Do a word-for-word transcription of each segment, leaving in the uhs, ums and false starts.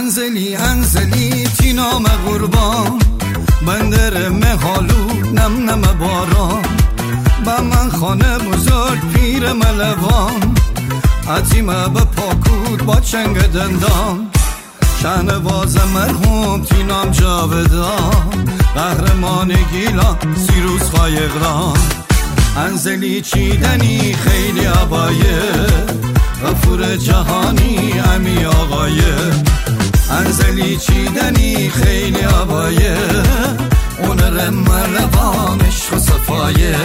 انزلی انزلی تینام قربان، بندر مهالو نم نم باران، با من خانه بزرگ پیر ملوان، عتیمه به پاکود با چنگ دندان، شهنواز مرحوم تینام جاودان، قهرمان گیلان سیروس خایقران. انزلی چیدنی خیلی عبایه، غفور جهانی امی آقایه. انزلی چیدنی خیلی عبایه، اون رمروان عشق و صفایه.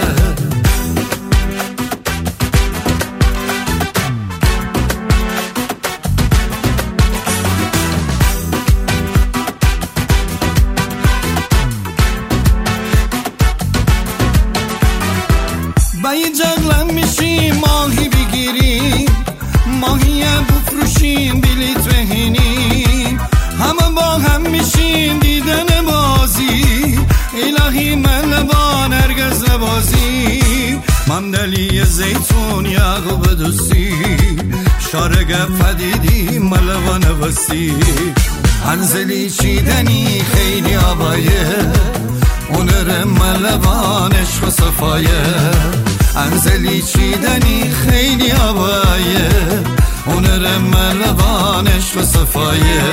با یه جغلم میشیم ماهی بگیریم، ماهی هم بفروشیم بلیت بهینیم، همه با هم میشیم دیدن بازی، الهی ملبان هرگز نبازی. ممدلی زیتون یعقوب دوستی، شارگ فدیدی ملبان وسی. انزلی چیدنی خیلی آبایه، اونر ملبان عشق و صفایه. انزلی چیدنی خیلی آبایه، اونر ملبان عشق و صفایه.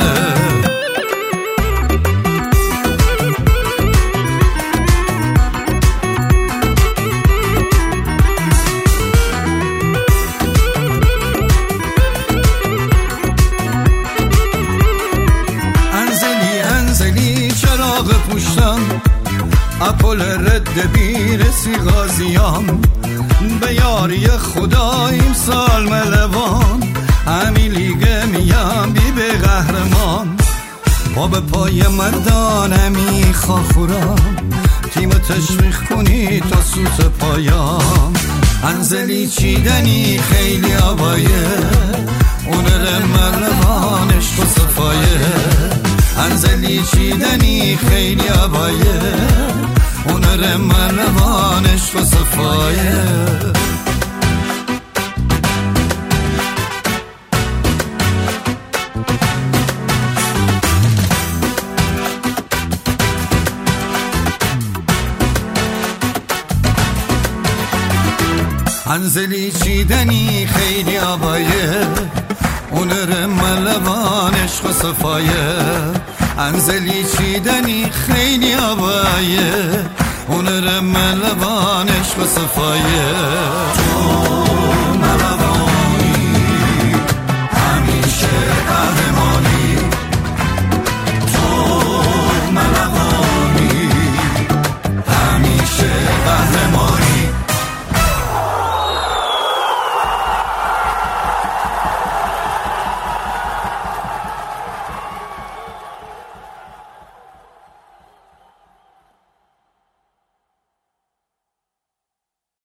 انزلی انزلی چراغ پوشتم، اپل رد بیرسی غازیام، به یاری خدا امسال ملوان، همی لیگه میم بی به قهرمان. با به پای مردان همی خاخورام، تیم تشویق کنی تا سوت پایام. انزلی چیدنی خیلی آبایه، اونر ملوان عشق و صفایه. انزلی چیدنی خیلی آبایه، اونر ملوان عشق و صفایه. انزلی چیدنی خیلی آبایه، اونر ملوان عشق و صفایه. انزلی چیدنی خیلی آبایه، اونر ملوان عشق و صفایه.